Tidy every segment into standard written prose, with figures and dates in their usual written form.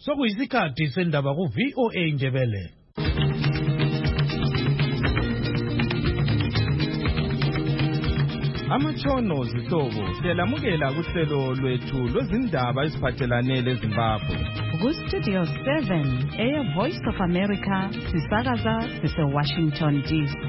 Sokuyisikhathi sendaba ku VOA Ndebele. Amatshono zihlobo siyalamukela kuhlelo lwethu lwezindaba eziphathelane leZimbabwe. Studio 7 Voice of America sisakaza Washington DC.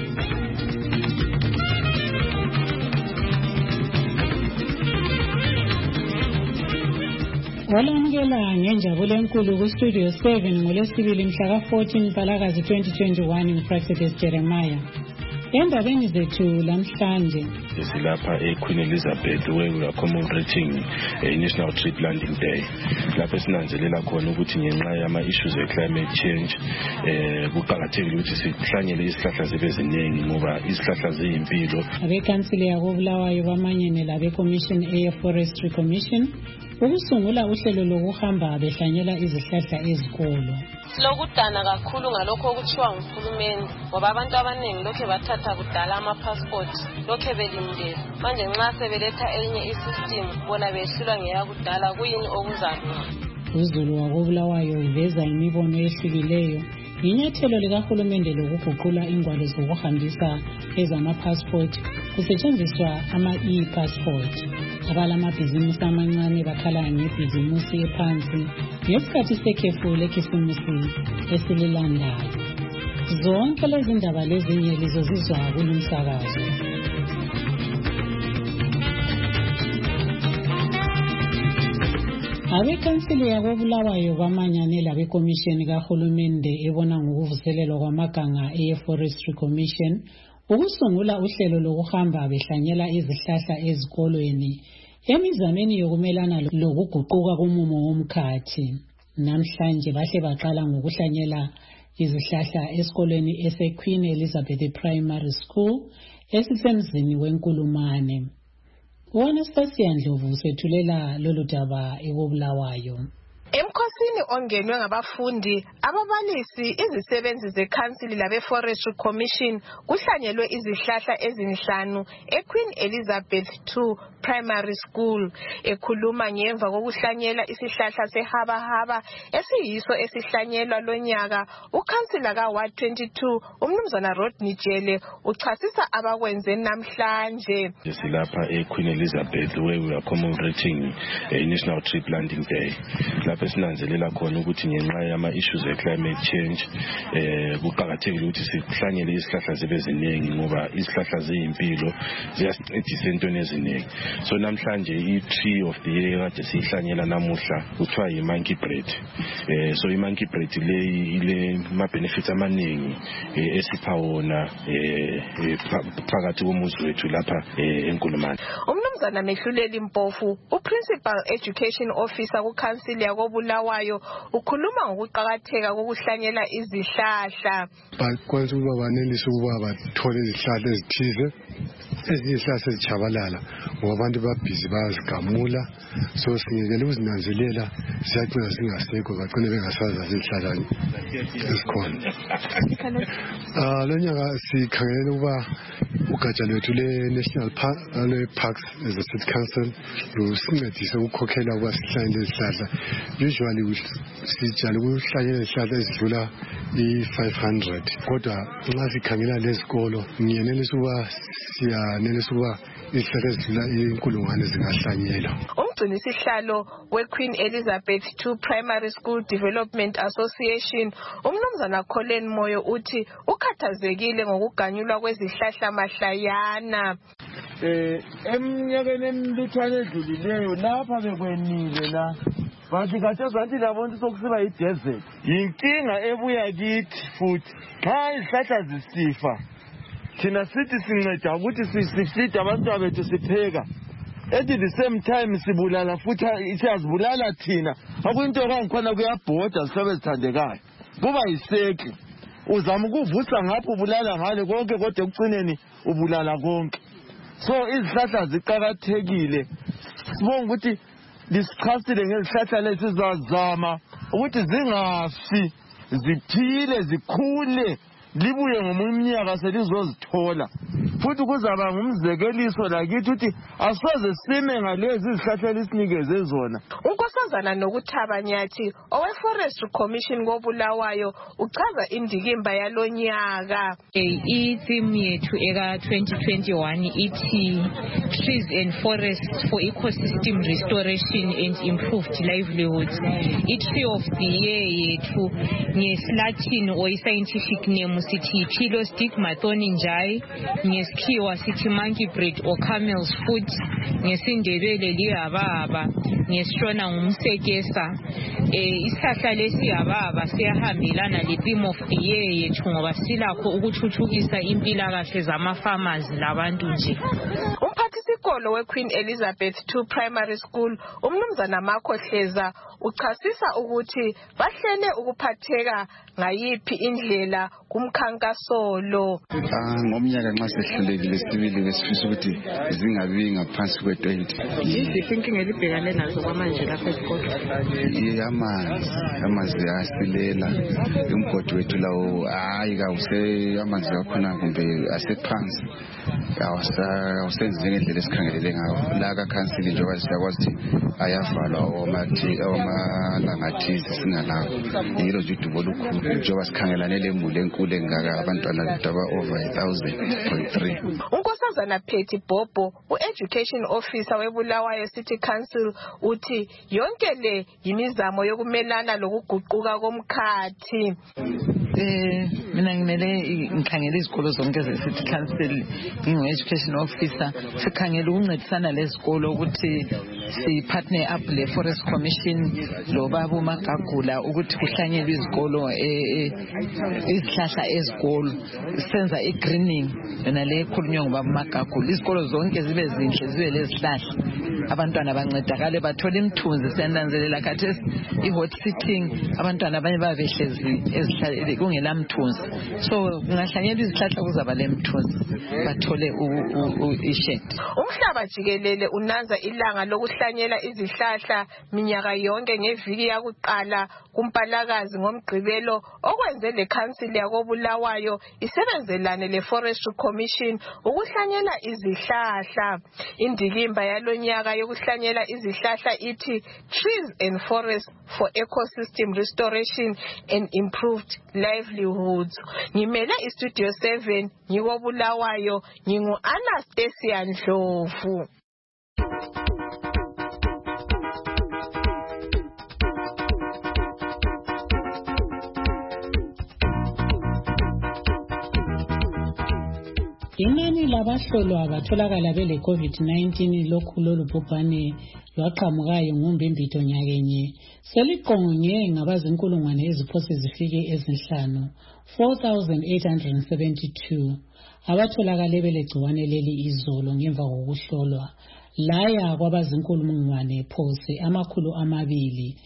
Walamukela ngenjabulo enkulu ku Studio 7 ngolwesibili mhla ka-14 Mpalakazi 2021 nguProfessor Jeremiah. Endabeni zethu namhlanje silapha eQueen Elizabeth where we are commemorating National Tree Planting Day. Lapha sinanzelela khona ukuthi ngenxa yama issues climate change kuqakathekile ukuthi sihlanyele isihlahla zibe ziningi ngoba isihlahla ziyimpilo. Abekhansili yakobulawayo bamanye nelabe Commission Forestry Commission ukusungula uhlelo lokuhamba behlanyela izihlahla ezikolo. Lokudana kakhulu ngalokho okuthiwa nguhulumeni ngoba abantu abaningi lokho bathatha kudala ama-passport lokho belindele manje nxa sebeletha enye i-system bona behlulwa ngeyakudala kuyini okuzalunga. Uzulu wakobulawayo iveza imibono ehlukileyo inyathelo likahulumende lokuguqula ingwalo zokuhambisa ezama-passport kusetshenziswa ama-e-passport. Abalamabhizimusi amancane bakhala ngebhizimusi ephansi ngesikhathi sekhefu lekhisimusi esililandayo. Zonke lezi ndaba lezinye lizozizwa kulumsakazo. Abekhansili yakobulawayo bamanyane labekomishini kahulumende ebona ngokuvuselelwa kwamaganga e-Forestry Commission ukusungula uhlelo lokuhamba behlanyela izihlahla ezikolweni emizameni yokumelana lokuguquka komumo womkhathi. Namhlanje bahle baqala ngokuhlanyela izihlahla esikolweni eseQueen Elizabeth Primary School esisemzini weNkulumane. Anastasia Ndlovu sethulela lolu daba ekobulawayo. Emkhosini ongenwe ngabafundi, ababalisi, izisebenzi zekhansili labe-Forestry Commission kuhlanyelwe izihlahla ezinhlanu eQueen Elizabeth II Primary School. Ekhuluma ngemva kokuhlanyela isihlahla sehabahaba esiyiso esihlanyelwa lonyaka, ukhansila ka-Ward 22 umnumzana Rodney Jele uchasisa abakwenze namhlanje. Silapha eQueen Elizabeth where we are commemorating National Tree Planting Day. Lapha sinanzelela khona ukuthi ngenxa yama issues climate change kuqakathekile ukuthi sihlanyele isihlahla zibe ziningi ngoba isihlahla ziyimpilo ziyasincedisa entweni eziningi. So namhlanje i-tree of the year kade sihlanyela namuhla kuthiwa yi-monkey bread. So i-monkey bread ile ma-benefits amaningi esipha wona phakathi komuzi wethu lapha eNkulumane. Umnumzana Mehluleli Mpofu, uPrincipal Education Officer kuKhansili yakobulawayo, ukhuluma ngokuqakatheka kokuhlanyela izihlahla. Bakwenza ukuba banelise ukuba bathole izihlahla ezithize ezihlahla ezichabalala ngoba abantu babhizi bayazigamula, so singekele uzinanzelela siyagcina singasekho bagcine bengasazazi izihlahla ezikhona. Lo nyaka sikhangelela ukuba ugatsha lwethu le-National Parks as a City Council lusincedise ukukhokhela ukuba sihlanyele izihlahla. Usually sijala ukuhlanyela izihlahla ezidlula i-500 kodwa nxa sikhangela lezikolo ngiyenelisa ukuba siyanelisa ukuba izihlahla ezidlula inkulungwane zingahlanyelwa. Umgcinisihlalo weQueen Elizabeth II Primary School Development Association umnumzana Colin Moyo uthi ukhathazekile ngokuganyulwa kwezihlahla mahlayana. Eminyakeni emilutshwane edlulileyo lapha bekwenile la bathi kade zathi labontu sokusiba yi-desert. Yinkinga ebuya kithi futhi xa izihlahla zisifa thina sithi sinceda ukuthi sifide abantwana bethu sipheka. At the same time sibulala futhi siyazibulala thina. Akuyinto kangikhona kuyabhoda sihlebe zithandekayo. Kuba yiseki. Uzama ukuvusa ngapho ubulala ngale konke kodwa ekucineni ubulala konke. So izihlahla ziqakathekile. Sibonga ukuthi lisichasile ngezihlahla lezi sizazama ukuthi zingafi, ziphile, zikhule, libuye ngomunye umnyaka selizozithola. futhi kuzaba ngumzekeliso lakithi ukuthi asoze sime ngalezi izihlahla lisinikeze zona. uNkosazana Nokuthaba Nyathi owe-Forestry Commission koBulawayo uchaza indikimba yalonyaka. I-theme yethu eka-2021 ithi Trees and Forests for Ecosystem Restoration and Improved Livelihoods. I-Tree of the Year yethu ngesiLatin or i-scientific name sithi Pilostigma thorningi, ngesikhiwa sithi monkey bread or camel's foot, ngesindebele liyababa, ngesishona ngumsekesa. Isihlahla lesiyababa siyahambelana le-theme of the year yethu ngoba silakho ukuthuthukisa impilakahle zama-farmers labantu nje. Umphathisikolo we-Queen Elizabeth II Primary School uMnumzana Makhohleza uchasisa ukuthi bahlele ukuphatheka ngayiphi indlela kumkhankaso lo. Ngomnyaka nxa sehlulekile sibili besifisa ukuthi zingabi ngaphansi kwe-20. Iziphi elibhekane nazo kwamanje lapha esikolo? Amanzi asilela, umgodi wethu lawo hayi kawuse amanzi akhona kumbe asephansi. Awusenze ngendlela esikhangelele ngayo. La ka-council njengoba siyakwazi ayavalwa omalangathizi singalawo. Yilo nje udubo olukhulu njengoba sikhangelane lemuli enkulu engaka abantwana bethu aba-over 1,000.3. uNkosazana Phetty Bhobho u-Education Officer weBulawayo City Council uthi yonke le yimizamo yokumelana lokuguquka komkhathi. Mina ngikhangela izikolo zonke ze-City Council ngingu-Education Officer. Sikhangela ukuncedisana lezikolo ukuthi si-partner up le-Forest Commission lobaba uMagagula ukuthi kuhlanyelwe izikolo izihlahla ezikolo. Senza i-greening yona le ekhulunywa ngubaba uMagagula. Izikolo zonke zibe zinhle zibe lezihlahla. Abantwana bancedakale bathola imithunzi. Siyananzelela khathesi i-hot sitting abantwana abanye babehlezi ezihlahla kungela mthunzi. So kungahlanyelwa izihlahla kuzaba lemthunzi bathole ishade. Umhlaba jikelele unanza ilanga lokuhlanyela izihlahla minyaka yonke ngeviki yakuqala kuMpalakazi ngoMgqibelo okwenze le council yakoBulawayo isebenzelane le-Forestry Commission ukuhlanyela izihlahla. Indikimba yalonyaka yokuhlanyela izihlahla ithi Trees and Forests for Ecosystem Restoration and Improved Livelihoods. Ngimele iStudio 7 ngikoBulawayo ngingu-Anastasia Ndlovu. Inani labahlolwa batholakala bele COVID-19 lokhu lolu bhubhane lwaqhamukayo ngoMbimbithi nyakenye seliqonge ngabazinkulungwane eziphose zifike ezinhlanu 4,872 abatholakale bele gciwane leli izolo ngemva kokuhlolwa laya kwabazinkulungwane phose amakhulu amabili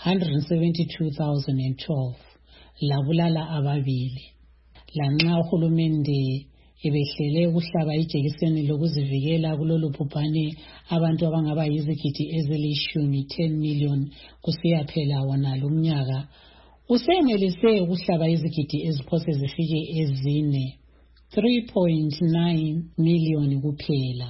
172,012 labulala ababili. Lanxa uhulumende ebehlele ukuhlaba ijekiseni lokuzivikela kulolu bhubhane abantu abangaba yizigidi ezilishumi 10 million kusiya phela wona lo mnyaka usenelise ukuhlaba izigidi eziphose zifike ezine 3.9 million kuphela.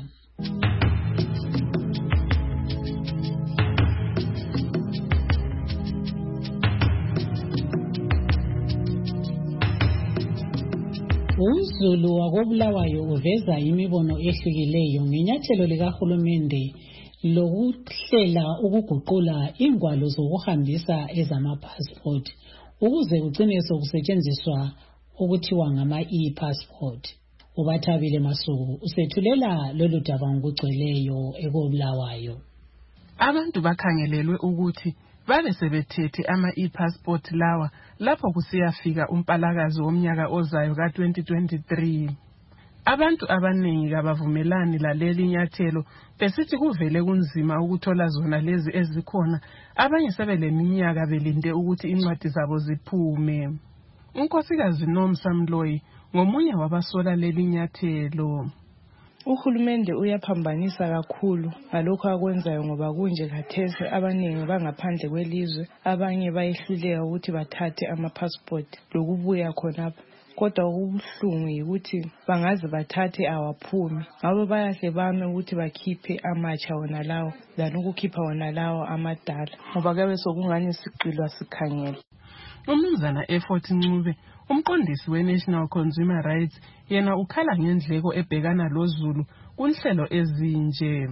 Umzulu wakoBulawayo uveza imibono ehlukileyo ngenyathelo likahulumende lokuhlela ukuguqula ingwalo zokuhambisa ezama-passport ukuze kugcine sokusetshenziswa okuthiwa ngama-e-passport. uBathabile Masuku usethulela lolu daba ngokugcweleyo ekoBulawayo. Abantu bakhangelelwe ukuthi babe sebethethe ama-e-passport lawa lapho kusiyafika uMpalakazi womnyaka ozayo ka-2023. Abantu abaningi kabavumelani laleli nyathelo besithi kuvele kunzima ukuthola zona lezi ezikhona. Abanye sebeleminyaka belinde ukuthi incwadi zabo ziphume. uNkosikazi Nomsa Mloyi ngomunye wabasola leli nyathelo. Uhulumende uyaphambanisa kakhulu ngalokho akwenzayo ngoba kunje khathesi abaningi bangaphandle kwelizwe abanye bayehluleka ukuthi bathathe ama-passport lokubuya khonapha. kodwa okubuhlungu yikuthi bangaze bathathe awaphumi. Ngabo bayahle bame ukuthi bakhiphe amatsha wona lawo than ukukhipha wona lawo amadala, ngoba kuyabe sokungani siqilwa sikhangele. Umnumzana Effort Ncube, umqondisi we-National Consumer Rights, yena ukhala ngendleko ebhekana loZulu kunhlelo ezinje.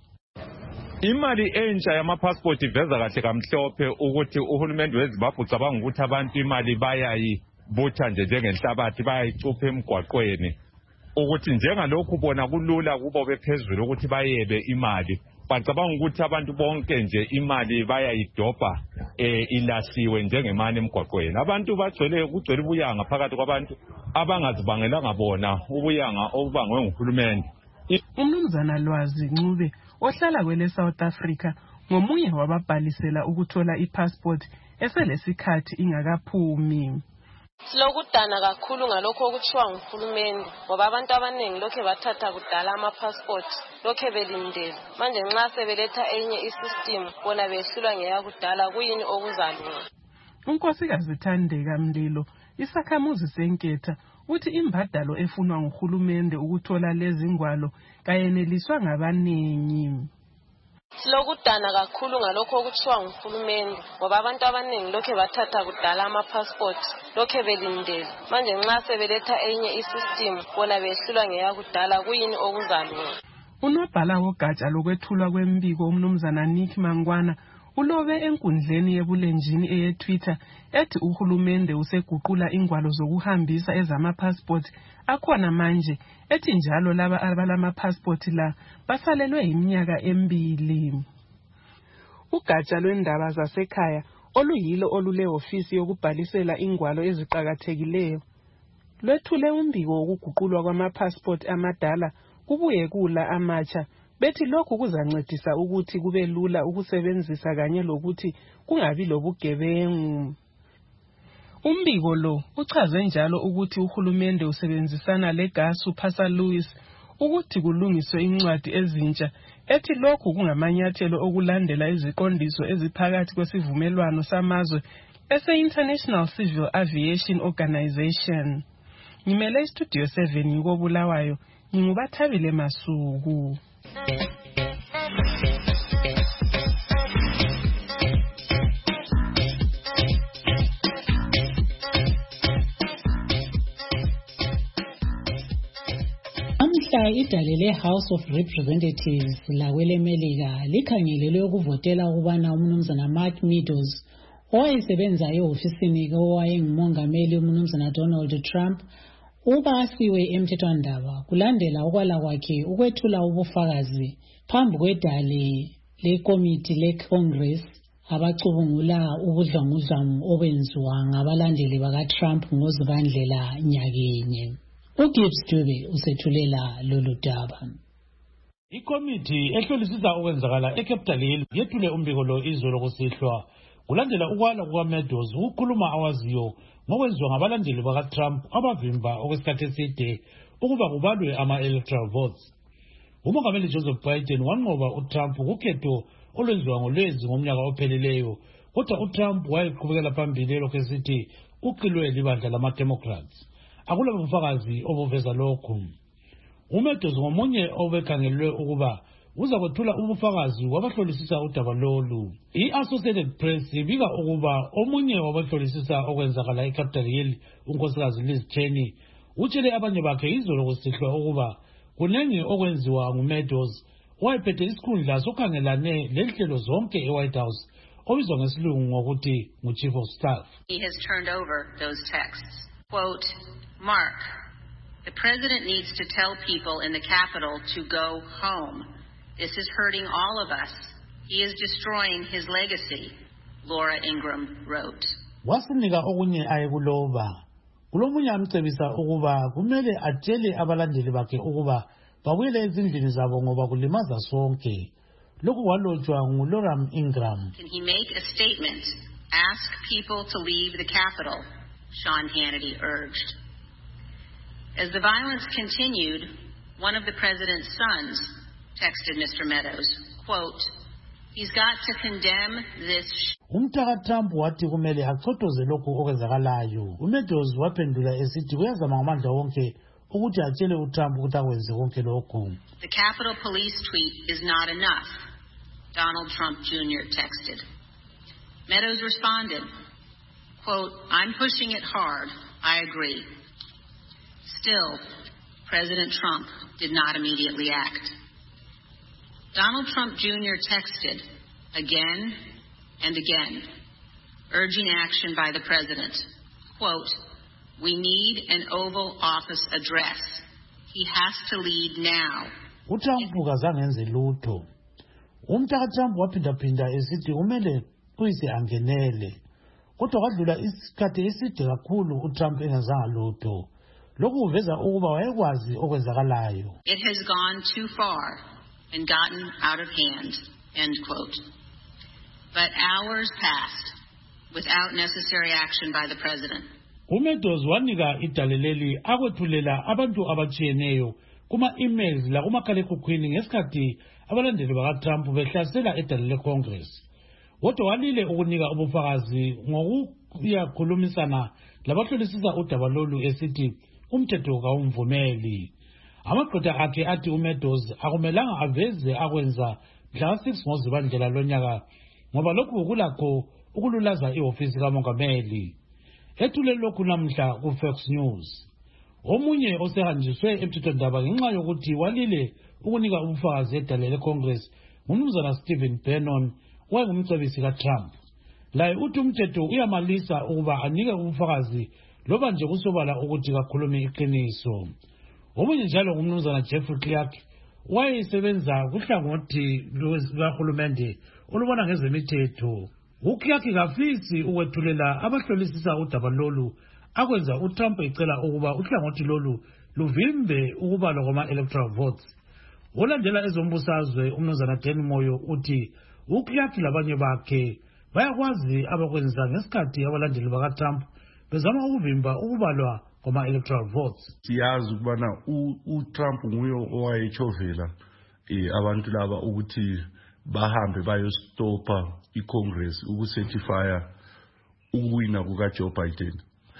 Imali entsha yamapassport iveza kahle kamhlophe ukuthi uhulumende weZimbabwe ucabanga ukuthi abantu imali bayayibutha nje njengenhlabathi, bayayicupha emgwaqweni, ukuthi njengalokhu bona kulula kubo bephezulu ukuthi bayebe imali. Bacabanga ukuthi abantu bonke nje imali bayayidobha ilahliwe njengemali emgwaqweni. Abantu kugcwele ubuyanga phakathi kwabantu abangazibangelanga bona ubuyanga obubangwe nguhulumende. Umnumzana Lwazi Ncube ohlala kwele South Africa ngomunye wababhalisela ukuthola ipassport eselesikhathi ingakaphumi. Silokudana kakhulu ngalokho okuthiwa nguhulumende, ngoba abantu abaningi lokhe bathatha kudala amapassport, lokhe belindele. Manje nxa sebeletha enye isystem bona behlulwa ngeyakudala, kuyini okuzalunga? uNkosikazi Thandeka Mlilo, isakhamuzi seNketha, uthi imbadalo efunwa nguhulumende ukuthola lezi ngwalo kayeneliswa ngabaningi. Silokudana kakhulu ngalokho okuthiwa nguhulumende, ngoba abantu abaningi lokhe bathatha kudala amapassport, lokhe belindele. Manje nxa sebeletha enye isystem bona behlulwa ngeyakudala, kuyini okuzalunga? Unobhala wogatsha lokwethulwa kwembiko umnumzana Nick Mangwana ulobe enkundleni yebulenjini eyeTwitter ethi uhulumende useguqula ingwalo zokuhambisa ezamapassport akhona manje, ethi njalo laba abalamapassport la basalelwe iminyaka 2. Ugatsha lwendaba zasekhaya oluyilo olule ofisi yokubhalisela ingwalo eziqhakathekileyo lwethule umbiko wokuguqulwa kwamapassport amadala kubuye kula amatsha, bethi lokhu kuzancedisa ukuthi kube lula ukusebenzisa kanye lokuthi kungabi lobugebengu. Umbiko lo uchaze njalo ukuthi uhulumende usebenzisana leGasu Phasa Louis ukuthi kulungiswe incwadi ezintsha, ethi lokhu kungamanyathelo okulandela iziqondiso eziphakathi kwesivumelwano samazwe ese-International Civil Aviation Organization. Ngimele iStudio 7 ngikobulawayo, ngingubathabile Masuku. Amhla idalele House of Representatives lakwelemelika likhangelelwe ukuvotela ukubana umnumzana Mark Meadows owayesebenza ehofisini kowayengumongameli umnumzana Donald Trump ubasiwe emthethwandaba kulandela ukwala kwakhe ukwethula ubufakazi phambi kwedale lekomiti leCongress abacubungula ubudlwangudlwangu obenziwa ngabalandeli bakaTrump ngoZibandlela nyakenye. uGibbs Dube usethulela lolu daba. Ikomiti ehlolisisa okwenzakala eCapitol Hill yethule umbiko lo izolo kusihlwa kulandela ukwala kukaMeadows ukukhuluma awaziyo ngokwenziwa ngabalandeli bakaTrump abavimba okwesikhathi eside ukuba kubalwe ama-electoral votes. Umongameli Joseph Biden wanqoba uTrump kukhetho olwenziwa ngoLwezi ngomnyaka opheleleyo, kodwa uTrump wayeqhubekela phambili elokhu esithi uqilwe libandla lama-Democrats. Akula bufakazi obuveza lokhu. uMeadows ngomunye obekhangelwe ukuba uza kwethula ubufakazi wabahlolisisa udaba lolu. I-Associated Press ibika ukuba omunye wabahlolisisa okwenzakala eCapitol Hill, unkosikazi Liz Cheney, utshele abanye bakhe izolo kusihlwa ukuba kunenge okwenziwa nguMeadows owayephethe isikhundla sokhangelane lenhlelo zonke eWhite House obizwa ngesilungu ngokuthi ngu-Chief of Staff. He has turned over those texts. Quote, Mark, the president needs to tell people in the Capitol to go home. This is hurting all of us. He is destroying his legacy, Laura Ingraham wrote. Wasinika okunye ayekuloba. Kulomunye amcebisa ukuba kumele atshele abalandeli bakhe ukuba babuyele ezindlini zabo ngoba kulimaza sonke. Lokhu kwalotshwa nguLaura Ingraham. Can he make a statement? Ask people to leave the Capitol, Sean Hannity urged. As the violence continued, one of the president's sons texted Mr. Meadows, quote, He's got to condemn this. Umtaka Trump wathi kumele achothoze lokhu okwenzakalayo. uMeadows waphendula esithi uyazama ngamandla wonke ukuthi atshele uTrump ukuthi akwenze konke lokhu. The Capitol Police tweet is not enough, Donald Trump Jr. texted. Meadows responded, quote, I'm pushing it hard. I agree. Still, President Trump did not immediately act. Donald Trump Jr. texted again and again, urging action by the president. Quote, we need an Oval Office address. He has to lead now. uTrump kazangenze lutho. Umtaka Trump waphinda esithi kumele uyise angenele. Kodwa kwadlula isikhathi eside kakhulu uTrump engazanga lutho. Lokhu kuveza ukuba wayekwazi okwenzakalayo. It has gone too far and gotten out of hand, end quote. But hours passed without necessary action by the president. uMeadows wanika idaleleli akwethulela abantu abatshiyeneyo kuma-emails lakumakhalekhukhwini ngesikhathi abalandeli bakaTrump behlasela edale leCongress. Kodwa walile ukunika ubufakazi ngokuyakhulumisana labahlolisisa udaba lolu esithi umthetho kawumvumeli. Amagqwetha akhe athi uMeadows akumelanga aveze akwenza mhla 6 ngoZibandlela lonyaka ngoba lokhu kulakho ukululaza ihofisi kamongameli. Ethule lokhu namhla ku-Fox News. Omunye osehanjiswe emthethwandaba ngenxa yokuthi walile ukunika ubufakazi edale leCongress ngumnumzana Stephen Bannon owayengumcebisi kaTrump. Laye uthi umthetho uyamalisa ukuba anike ubufakazi loba nje kusobala ukuthi kakhulume iqiniso. Omunye njalo ngumnumzana Jeffrey Clark wayesebenza kuhlangothi lukahulumende olubona ngezemithetho. uClark kafisi ukwethulela abahlolisisa udaba lolu akwenza uTrump ecela ukuba uhlangothi lolu luvimbe ukubalwa kwama-electoral votes. Olandela ezombusazwe umnumzana Dan Moyo uthi uClark labanye bakhe bayakwazi abakwenza ngesikhathi abalandeli bakaTrump bezama ukuvimba ukubalwa kwama-electoral votes. Siyazi ukubana uTrump nguye owayetshovela abantu laba ukuthi bahambe bayostopa iCongress ukucertifya ukuwina kukaJoe Biden.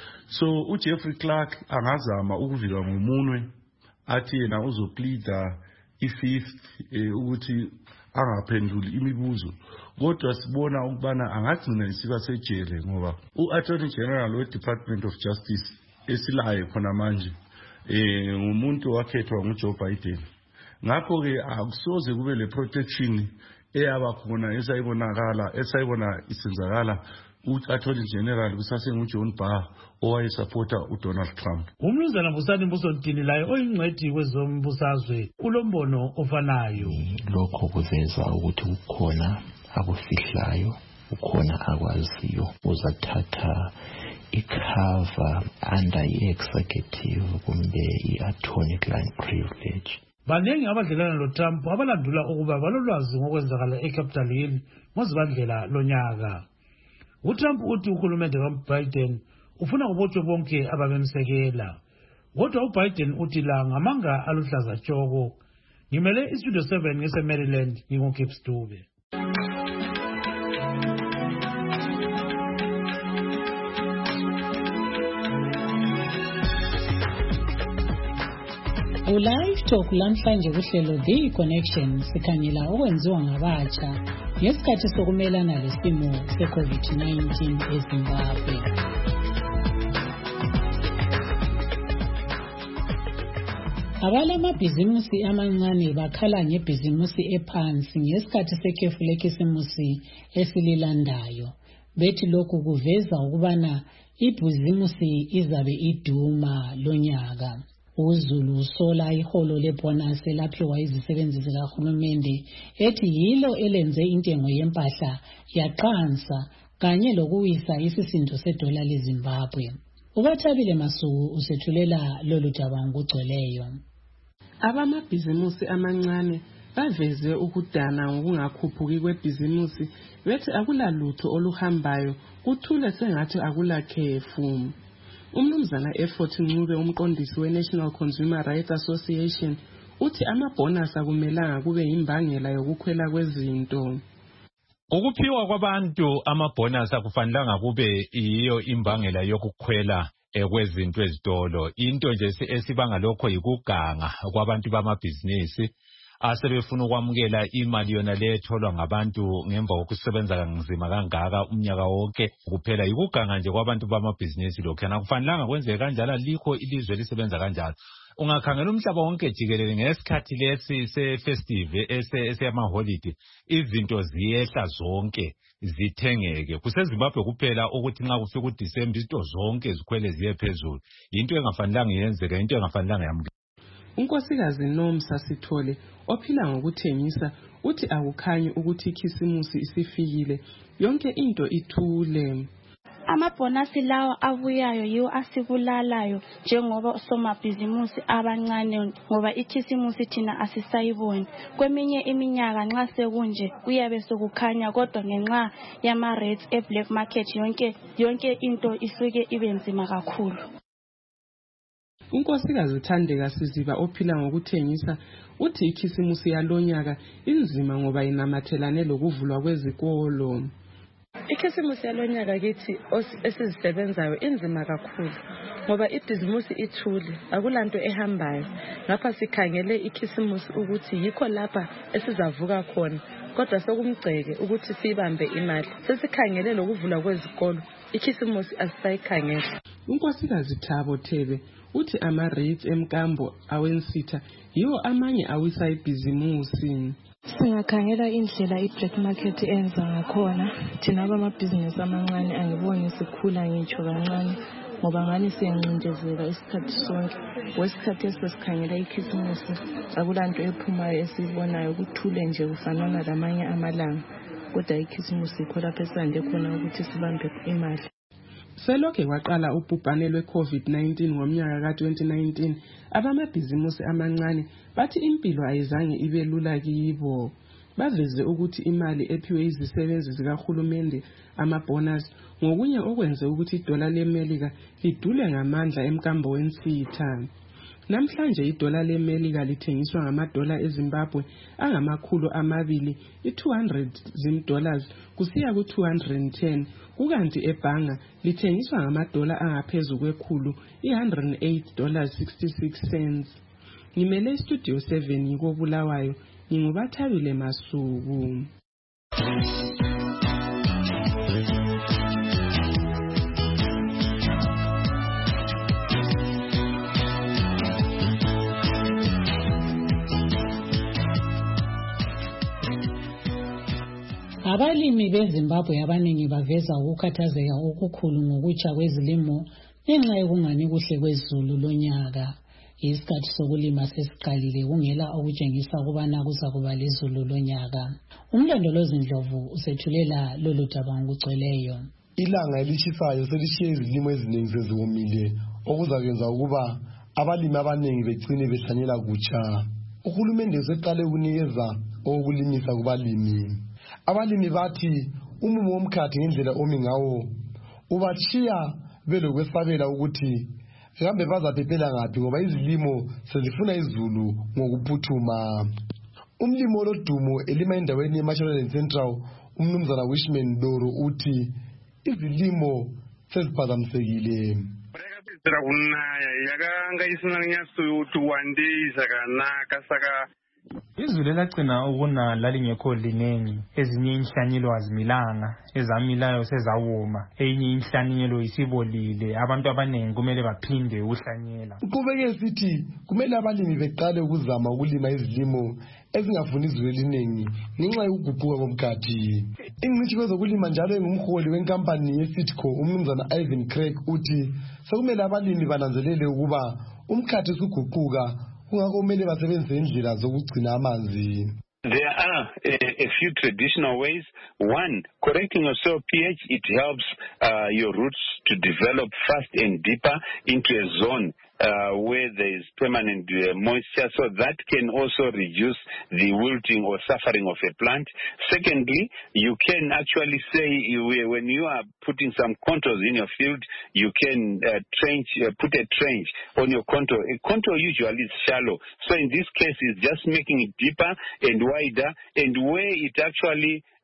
So uJeffrey Clark angazama ukuvika ngomunwe athi yena uzopleada i-fifth ukuthi angaphenduli imibuzo. Kodwa sibona ukubana angagcina isiba sejele ngoba u-Attorney General we-Department of Justice esilaye khona manje ngumuntu wakhethwa nguJoe Biden. Ngakho-ke akusoze kube le protection eyaba khona esayibona isenzakala u-Attorney General kusasenguJohn Barr owayesupporta uDonald Trump. Umnumzana Busani Mbusontini laye oyingcwethi kwezombusazwe ulombono ofanayo. Lokho kuveza ukuthi kukhona akufihlayo, ukhona akwaziyo uzathatha icover under i-executive kumbe i-attorney client privilege. Baningi abadlelana loTrump abalandula ukuba balolwazi ngokwenzakala eCapitol Hill ngoZibandlela lonyaka. uTrump uthi uhulumende kaBiden ufuna ubotshwe bonke ababemsekela. Kodwa uBiden uthi la ngamanga aluhlaza tshoko. Ngimele iStudio 7 ngese-Maryland nginguGibbs Dube. Live Talk lamhlanje kuhlelo The Connection sikhangela okwenziwa ngabatsha ngesikhathi sokumelana lesimo se-COVID-19 eZimbabwe. Abalamabhizimusi amancane bakhala ngebhizimusi ephansi ngesikhathi sekhefu lekhisimusi esililandayo. Bethi lokhu kuveza ukubana ibhizimusi izabe iduma lonyaka. uZulu usola iholo lebonus elaphiwa izisebenzi zikahulumende ethi yilo elenze intengo yempahla yaqansa kanye lokuwisa isisindo sedola leZimbabwe. Ubathabile Masuku usethulela lolu daba ngokugcweleyo. Abamabhizimusi amancane baveze ukudana ngokungakhuphuki kwebhizimusi bethi akulalutho oluhambayo kuthule sengathi akulakhefu. Umnumzana Effort Ncube umqondisi we-National Consumer Rights Association uthi amabonus akumelanga kube yimbangela yokukhwela kwezinto. Ukuphiwa kwabantu amabonus akufanelanga kube iyo imbangela yokukhwela kwezinto ezitolo. Into nje esibanga lokho yikuganga kwabantu bamabhizinisi asebefuna ukwamukela imali yona le etholwa ngabantu ngemva kokusebenza kanzima kangaka umnyaka wonke. Kuphela yikuganga nje kwabantu bamabhizinisi lokho. Akufanelanga kwenzeke kanjalo, likho ilizwe lisebenza kanjalo. Ungakhangela umhlaba wonke jikelele ngesikhathi lesi se-festive eseyamaholide, izinto ziyehla zonke zithengeke. KuseZimbabwe kuphela ukuthi nxa kufika uDisemba izinto zonke zikhwele ziye phezulu. Into engafanelanga yenzeka, into engafanelanga yamukela. Unkosikazi Nomsa Sithole ophila ngokuthengisa uthi akukhanyi ukuthi ikhisimusi isifikile, yonke into ithule. Amabhonasi lawa abuyayo yiwo asibulalayo njengoba somabhizimusi abancane, ngoba ikhisimusi thina asisayiboni. Kweminye iminyaka nxa sekunje kuyabe sokukhanya, kodwa ngenxa yama-rates e-black market yonke into isuke ibe nzima kakhulu. Unkosikazi Thandeka Siziba ophila ngokuthengisa uthi ikhisimusi yalonyaka inzima ngoba inamathelane lokuvulwa kwezikolo. Ikhisimusi yalonyaka kithi esizisebenzayo inzima kakhulu ngoba ibhizimusi ithule, akulanto ehambayo. Ngapha sikhangele ikhisimusi ukuthi yikho lapha esizavuka khona, kodwa sokumgceke ukuthi sibambe imali. Sesikhangele lokuvula kwezikolo, ikhisimusi asisayikhangela. Unkosikazi Thabo Thebe uthi ama-rates emkambo awensitha yiwo amanye awisa ibhizimusi. Singakhangela indlela i-black market enza ngakhona, thina abamabhizinisi amancane angiboni sikhula ngitsho kancane, ngoba ngani siyancindezela isikhathi sonke. Wesikhathi esikhangela ikhisimusi akulanto ephumayo esibonayo, kuthule nje kufanana lamanye amalanga, kodwa ikhisimusi ikho lapho esande khona ukuthi sibambe imali. Selokhe kwaqala ubhubhane lwe-COVID-19 ngomnyaka ka-2019, abamabhizimusi amancane bathi impilo ayizange ibe lula kibo. Baveze ukuthi imali ephiwe izisebenzi zikahulumende, amabonus, ngokunye okwenze ukuthi idola leMelika lidule ngamandla emkambo wensitha. Namhlanje idola leMelika lithengiswa ngamadola eZimbabwe angama-200, i-$200 zim-dollars kusiya ku-210, kukanti ebhanga lithengiswa ngamadola angaphezu kwekhulu, i-$108.66. Ngimele iStudio 7 yiko Bulawayo, nginguBathabile Masuku. Abalimi beZimbabwe abaningi baveza ukukhathazeka okukhulu ngokutsha kwezilimo ngenxa yokungani kuhle kwezulu lonyaka. Isikhathi sokulima sesiqalile kungela okutshengisa ukubana kuzakuba lezulu lonyaka. Umlondolozi Ndlovu usethulela lolu daba ngokugcweleyo. Ilanga elishisayo selishiye izilimo eziningi seziwomile, okuzakwenza ukuba abalimi abaningi begcine behlanyela kutsha. Uhulumende useqale ukunikeza okulimisa kubalimi. Abalimi bathi umumo womkhathi ngendlela omi ngawo ubatshiya belokwesabela ukuthi kambe bazaphephela ngaphi ngoba izilimo sezifuna izulu ngokuphuthuma. Umlimi olodumo elima endaweni yeMashonaland Central, umnumzana Wishman Doro, uthi izilimo seziphazamisekile. Kunaya yakanga isina nyasuthi one day sakanaka saka izulu elagcina ukuna lalingekho linengi, ezinye inhlanyelo azimilanga, ezamilayo sezawoma, enye inhlanyelo isibolile, abantu abanengi kumele baphinde ukuhlanyela. Uqhubeke sithi kumele abalimi beqale ukuzama ukulima izilimo ezingafuni izulu eliningi ngenxa yokuguquka komkhathi. Ingcitshi kwezokulima njalo engumholi wenkampani yeSitco, umnumzana Ivan Craig, uthi sekumele abalimi bananzelele ukuba umkhathi usuguquka, kungakho kumele basebenzise indlela zokugcina amanzi. There are a few traditional ways. One, correcting your soil pH, it helps your roots to develop fast and deeper into a zone where there is permanent moisture, so that can also reduce the wilting or suffering of a plant. Secondly, you can actually say when you are putting some contours in your field, you can put a trench on your contour. A contour usually is shallow, so in this case it's just making it deeper and wider, and where it actually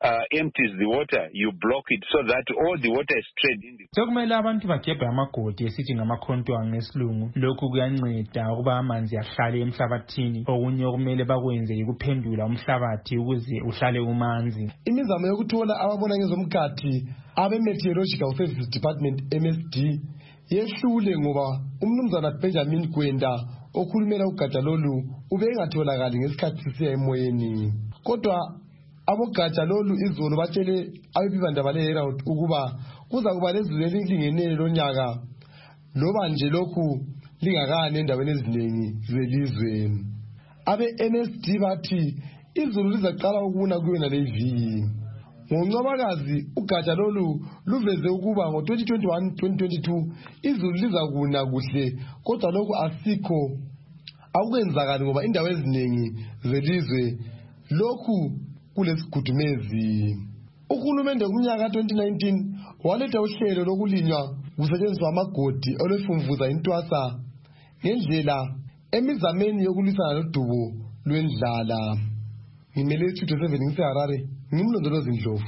empties the water, you block it so that all the water is strayed in. Sekumele abantu bagebhe amagodi esithi ngamakhonto ngesilungu. Lokhu kuyanceda ukuba amanzi ahlale emhlabathini. Okunye okumele bakwenze yikuphendula umhlabathi ukuze uhlale umanzi. Imizamo yokuthola ababona ngezomkhathi abe Meteorological Services Department MSD yehlule ngoba umnumzana Benjamin Gwenda okhulumela ugatsha lolu ubengatholakali ngesikhathi sisiya emoyeni. Kodwa abogatsha lolu izolo batshele abebibandaba leHerald ukuba kuza kuba lezulu elingenele lonyaka loba nje lokhu lingakani endaweni eziningi zelizwe. Abe MSD bathi izulu lizaqala ukuna kuyona leviki. NgoNcwabakazi ugatsha lolu luveze ukuba ngo-2021-2022 izulu lizakuna kuhle kodwa lokhu asikho akuyenzakali ngoba indawo eziningi zelizwe lokhu kulesigudumezi. Uhulumende kunyaka 2019 waletha uhlelo lokulinywa kusetshenziswa amagodi olwefumvuza intwasa ngendlela emizameni yokulwisana nodubo lwendlala. Ngimele Studio 7 ngiseHarare, ngimlondolozi Ndlovu.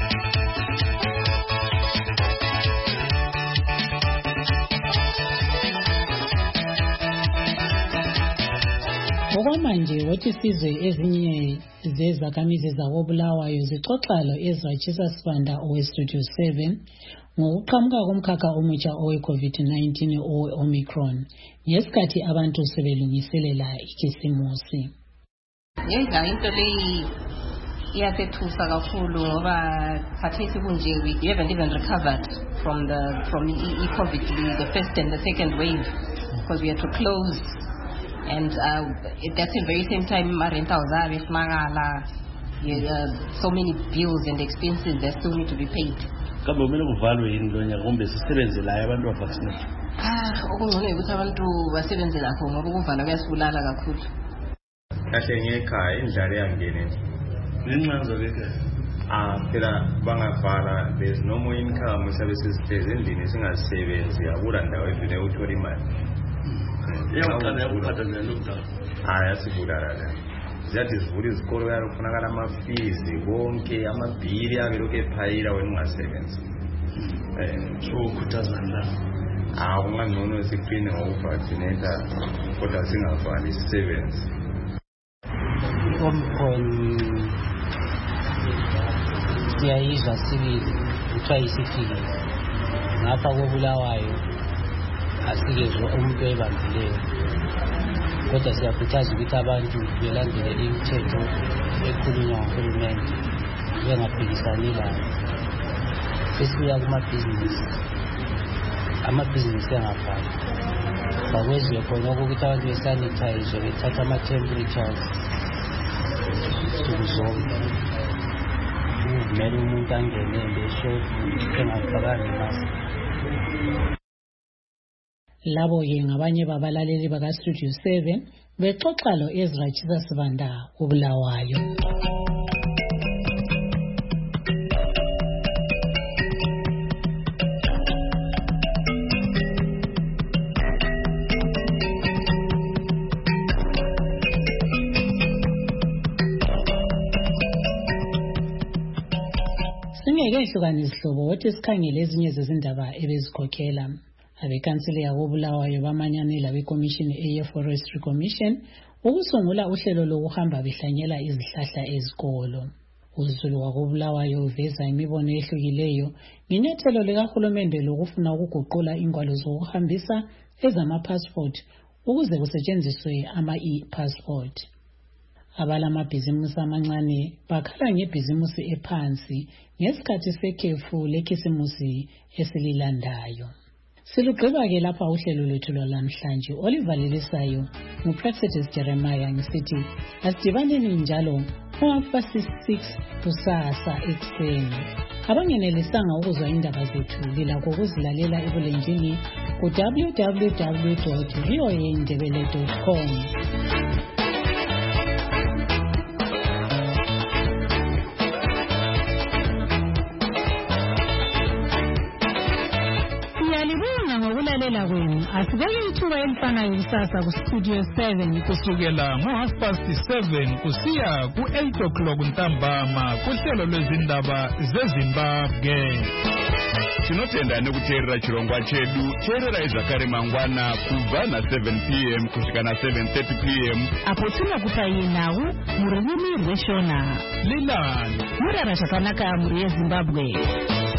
Okwamanje wathi sizwe ezinye zezakhamizi zakoBulawayo zixoxalo ezwatshisa Sibanda oweStudio 7 ngokuqhamuka komkhakha omutsha owe-COVID-19 owe-Omicron ngesikhathi abantu sebelungiselela ikhisimusi. Yenza into leyi iyathethusa kakhulu ngoba khathesi kunje we haven't even recovered from COVID, the first and the second wave, because we had to close. And at that very same time, so many bills and expenses that still need to be paid. Okungcono ukuthi abantu basebenze lakho ngoba ukuvala kuyasibulala kakhulu. Kahle ngekhaya indlala yangene. Ngincanzo bekhaya. Phela bangavala, there's no more income, services pheze endlini singasebenzi akula ndawo edlule uthola imali. Ayasibulala. Ziyathi zivula izikolo kuyafunakala amafizi konke amabhili abeloku ephayila wena ungasebenzi. So ukhuthazana la. Kungangcono siqine ngokuvaccinate kodwa singavali isisebenzi. Siyayizwa sibili kuthiwa isifikile ngapha koBulawayo asikezwe umuntu ebambileyo kodwa siyakhuthaza ukuthi abantu belandele imithetho ekhulunywa nguhulumende bengaphikisani layo. Sesibuya amabhizinisi angafani bakwenziwe khona ukuthi abantu besanitayizwe bethatha ama-temperatures nsuku zonke. Kumele umuntu angene beshofu engafakanga imaski. Labo-ke ngabanye babalaleli bakaStudio 7 bexoxa lo Ezra Chisa Sibanda uBulawayo. Singeke hlukane isihlobo wathi sikhangele ezinye zezindaba ebezikhokhela. Abekansile yakoBulawayo bamanyanela bekomishini eye-Forestry Commission ukusungula uhlelo lokuhamba behlanyela izihlahla ezikolo. UZulu wakoBulawayo uveza imibono ehlukileyo ngenyathelo likahulumende lokufuna ukuguqula ingwalo zokuhambisa ezama-passport ukuze kusetshenziswe ama-e-passport. Abalamabhizimusi amancane bakhala ngebhizimusi ephansi ngesikhathi sekhefu lekhisimusi esililandayo. Silugqiba-ke lapha uhlelo lwethu lwalamhlanje olivalelisayo nguPractice Jeremiah ngisithi asidibaneni njalo ngo-6 kusasa ekuseni. Abangenelisanga ukuzwa indaba zethu lilakho ukuzilalela ebulenjini ku www.voaindebele.com. Siyalibonga ngokulalela kwenu. Asibeke ithuba elifanayo kusasa kustudio 7 kusukela ngo7:30 kusiya ku8 ntambama kuhlelo lwezindaba zeZimbabwe. Tinotenda nekuteerera chirongwa chedu. Teerera izvakare mangwana kubva na7 p.m. kusvika na7:30 p.m. apo tinokupai nhau mururimi rweshona. Lilani murara zvakanaka mhuri yeZimbabwe.